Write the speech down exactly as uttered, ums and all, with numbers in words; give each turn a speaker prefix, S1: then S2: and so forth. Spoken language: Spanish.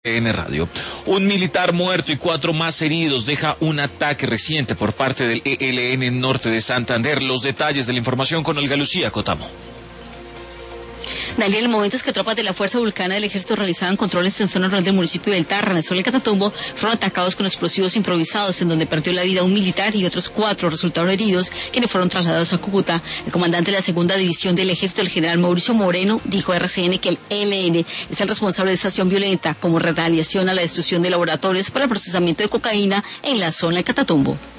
S1: N Radio. Un militar muerto y cuatro más heridos deja un ataque reciente por parte del E L N en norte de Santander. Los detalles de la información con Olga Lucía Cotamo.
S2: Daniel, en momentos que tropas de la Fuerza Vulcana del Ejército realizaban controles en zona rural del municipio del Tarra, en el Sol de Catatumbo, fueron atacados con explosivos improvisados, en donde perdió la vida un militar y otros cuatro resultaron heridos, quienes fueron trasladados a Cúcuta. El comandante de la segunda división del Ejército, el general Mauricio Moreno, dijo a R C N que el E L N es el responsable de esta acción violenta como retaliación a la destrucción de laboratorios para el procesamiento de cocaína en la zona de Catatumbo.